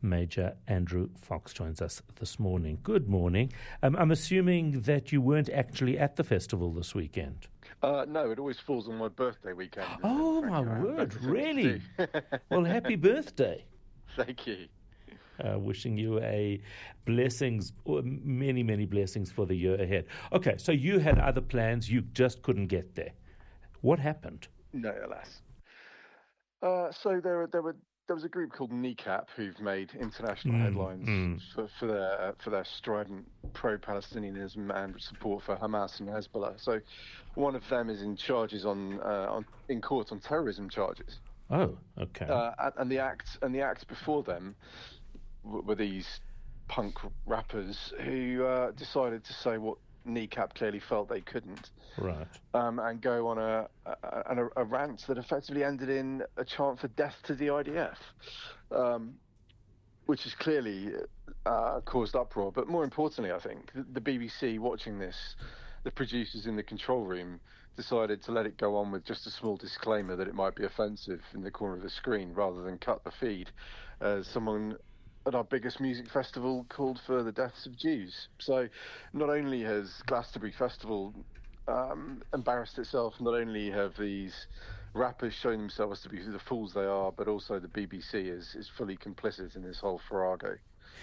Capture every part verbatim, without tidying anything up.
Major Andrew Fox joins us this morning. Good morning. Um, I'm assuming that you weren't actually at the festival this weekend. Uh, no, it always falls on my birthday weekend. Oh, my word, really? Well, happy birthday. Thank you. Uh, wishing you a blessings, many, many blessings for the year ahead. Okay, so you had other plans, you just couldn't get there. What happened? No, alas. Uh, so there, there were there was a group called NECAP who've made international mm, headlines mm. for, for their for their strident pro-Palestinianism and support for Hamas and Hezbollah. So one of them is in charges on uh, on in court on terrorism charges. Oh, okay. Uh, and the act and the act before them were these punk rappers who uh, decided to say what NECAP clearly felt they couldn't, right? Um, and go on a, a a rant that effectively ended in a chant for death to the I D F, um, which has clearly uh, caused uproar. But more importantly, I think the, the B B C watching this, the producers in the control room decided to let it go on with just a small disclaimer that it might be offensive in the corner of the screen, rather than cut the feed as someone at our biggest music festival called for the deaths of Jews. So not only has Glastonbury Festival um, embarrassed itself, not only have these rappers shown themselves to be the fools they are, but also the B B C is, is fully complicit in this whole farrago.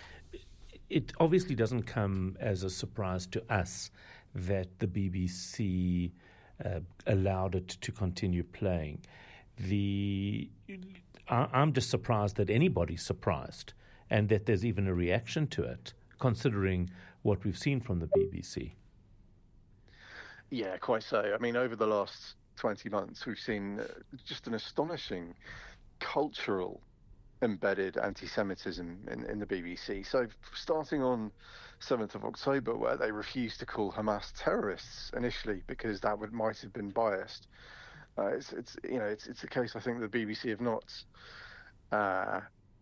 It obviously doesn't come as a surprise to us that the B B C uh, allowed it to continue playing. The I, I'm just surprised that anybody's surprised, and that there's even a reaction to it, considering what we've seen from the B B C. Yeah, quite so. I mean, over the last twenty months, we've seen just an astonishing cultural embedded anti-Semitism in, in the B B C. So starting on seventh of October, where they refused to call Hamas terrorists initially because that would might have been biased. Uh, it's, it's you know it's it's a case I think the B B C have not. Uh,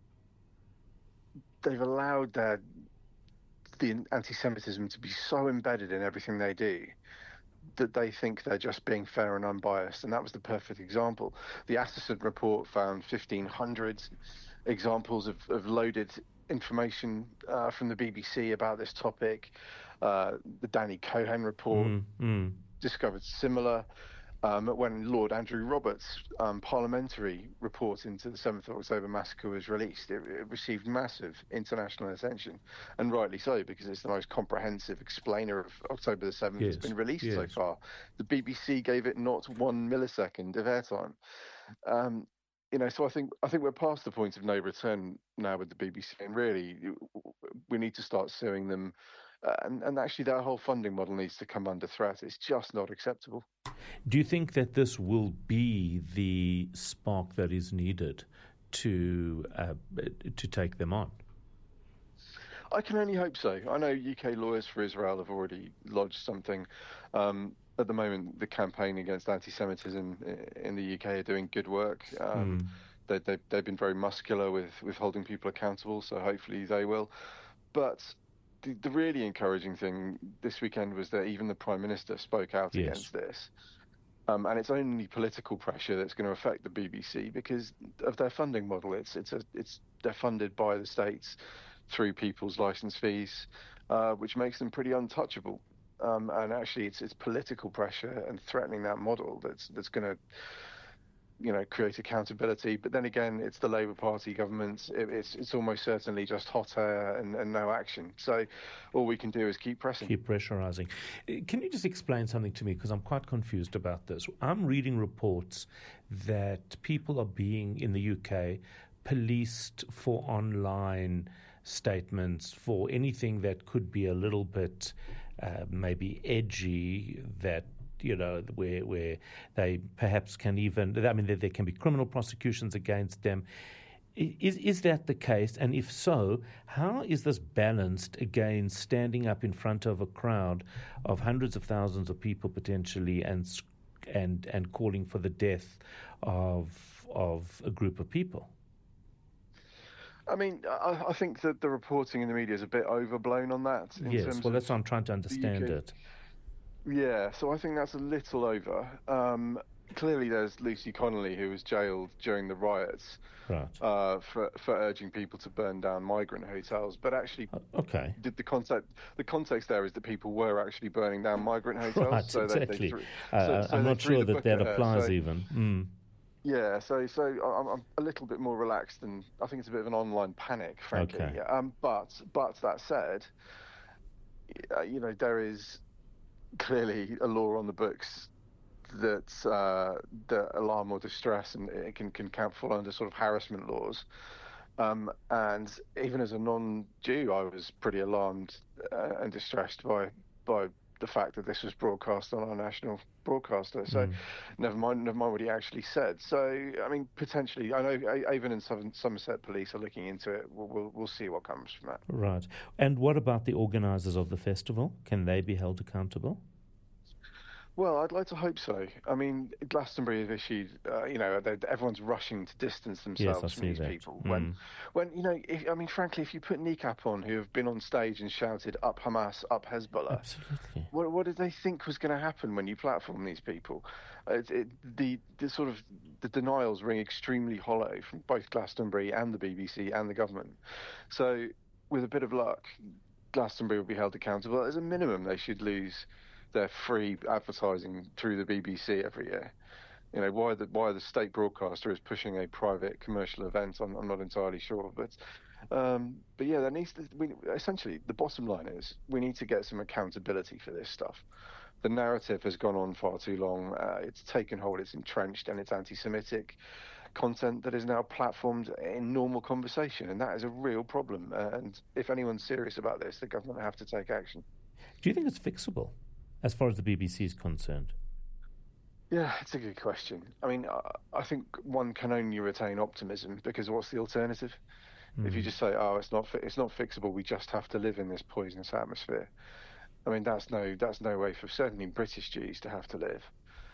they've allowed their the anti-Semitism to be so embedded in everything they do that they think they're just being fair and unbiased, and that was the perfect example. The Assassin report found fifteen hundred examples of, of loaded information uh, from the B B C about this topic. Uh, the Danny Cohen report mm, mm. discovered similar. Um, when Lord Andrew Roberts' um, parliamentary report into the seventh of October massacre was released, it, it received massive international attention, and rightly so, because it's the most comprehensive explainer of October the seventh yes. that's been released yes. so far. The B B C gave it not one millisecond of airtime. Um, you know, so I think I think we're past the point of no return now with the B B C, and really we need to start suing them. Uh, and, and actually, their whole funding model needs to come under threat. It's just not acceptable. Do you think that this will be the spark that is needed to uh, to take them on? I can only hope so. I know U K Lawyers for Israel have already lodged something. Um, at the moment, the campaign against anti-Semitism in the U K are doing good work. Um, mm. they, they, they've been very muscular with, with holding people accountable, so hopefully they will. But The, the really encouraging thing this weekend was that even the Prime Minister spoke out yes. against this. Um, and it's only political pressure that's going to affect the B B C because of their funding model. It's it's a, it's they're funded by the states through people's licence fees, uh, which makes them pretty untouchable. Um, and actually, it's it's political pressure and threatening that model that's that's going to, you know, create accountability. But then again, it's the Labour Party government. It, it's it's almost certainly just hot air and, and no action. So all we can do is keep pressing. Keep pressurising. Can you just explain something to me? Because I'm quite confused about this. I'm reading reports that people are being, in the U K, policed for online statements, for anything that could be a little bit uh, maybe edgy, that you know, where where they perhaps can even, I mean, there, there can be criminal prosecutions against them. Is is that the case? And if so, how is this balanced against standing up in front of a crowd of hundreds of thousands of people potentially and and and calling for the death of of a group of people? I mean, I, I think that the reporting in the media is a bit overblown on that. In yes, terms well, of that's what I'm trying to understand it. Yeah, so I think that's a little over. Um, clearly there's Lucy Connolly, who was jailed during the riots Right. uh, for for urging people to burn down migrant hotels. But actually, Uh, Okay. did the context the context there is that people were actually burning down migrant hotels, Right, so they, they exactly. threw so Uh, so I'm they not threw sure the that book that at her. applies So even. Mm. yeah, so so I'm, I'm a little bit more relaxed, and I think it's a bit of an online panic, frankly. Okay. Um, but but that said, uh, you know, there is clearly a law on the books that uh, that alarm or distress, and it can can count fall under sort of harassment laws. Um, and even as a non-Jew, I was pretty alarmed uh, and distressed by by the fact that this was broadcast on our national broadcaster. So, Mm. never mind, never mind what he actually said. So, I mean, potentially, I know A- Avon and Southern, Somerset Police are looking into it. We'll, we'll we'll see what comes from that. Right. And what about the organisers of the festival? Can they be held accountable? Well, I'd like to hope so. I mean, Glastonbury have issued, uh, you know, they- everyone's rushing to distance Yes, I themselves from see these that. people. When, Mm. when you know, if, I mean, frankly, if you put Niqab on, who have been on stage and shouted "Up Hamas, up Hezbollah," Absolutely. what what did they think was going to happen when you platform these people? Uh, It, it, the the sort of the denials ring extremely hollow from both Glastonbury and the B B C and the government. So, with a bit of luck, Glastonbury will be held accountable. As a minimum, they should lose their free advertising through the B B C every year. You know, why the why the state broadcaster is pushing a private commercial event, I'm, I'm not entirely sure. But um, but yeah, there needs to we, essentially the bottom line is we need to get some accountability for this stuff. The narrative has gone on far too long. Uh, it's taken hold, it's entrenched, and it's anti-Semitic content that is now platformed in normal conversation, and that is a real problem. Uh, and if anyone's serious about this, the government have to take action. Do you think it's fixable as far as the B B C is concerned? Yeah, it's a good question. I mean, I, I think one can only retain optimism because what's the alternative? If you Mm. just say, "Oh, it's not fi- it's not fixable. We just have to live in this poisonous atmosphere." I mean, that's no that's no way for certainly British Jews to have to live.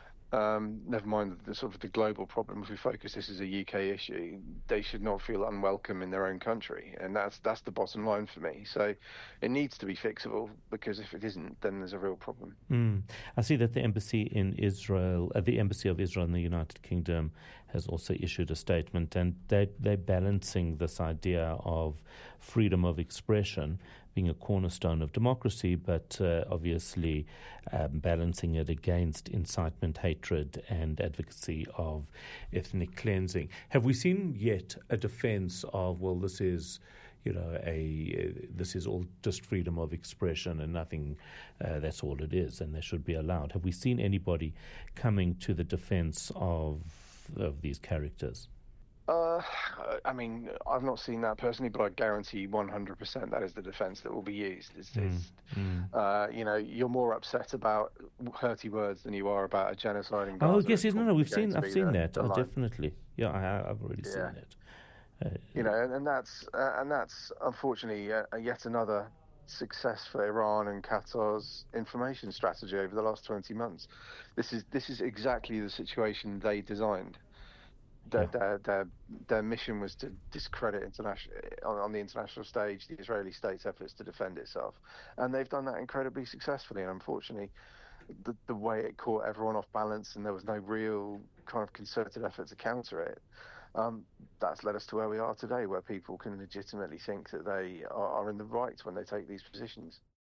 Um, never mind the sort of the global problem. If we focus this as a U K issue, they should not feel unwelcome in their own country, and that's that's the bottom line for me. So, it needs to be fixable because if it isn't, then there's a real problem. Mm. I see that the embassy in Israel, uh, the embassy of Israel in the United Kingdom, has also issued a statement, and they they're balancing this idea of freedom of expression being a cornerstone of democracy, but uh, obviously um, balancing it against incitement, hatred, and advocacy of ethnic cleansing. Have we seen yet a defense of, well, this is, you know, a uh, this is all just freedom of expression and nothing, uh, that's all it is, and they should be allowed? Have we seen anybody coming to the defense of of these characters? Uh, I mean, I've not seen that personally, but I guarantee one hundred percent that is the defence that will be used. It's, Mm. it's Mm. uh, you know, you're more upset about hurty words than you are about a genocide in Oh, Gaza. yes, Is yes, no, no, probably we've going seen, to I've be seen the, that, the oh, line. definitely. Yeah, I, I've already seen Yeah, that. Uh, you know, and, and that's uh, and that's unfortunately uh, yet another success for Iran and Qatar's information strategy over the last twenty months. This is this is exactly the situation they designed. Their, yeah. their their their mission was to discredit international on, on the international stage the Israeli state's efforts to defend itself, and they've done that incredibly successfully. And unfortunately, the the way it caught everyone off balance, and there was no real kind of concerted effort to counter it. Um, that's led us to where we are today, where people can legitimately think that they are, are in the right when they take these positions.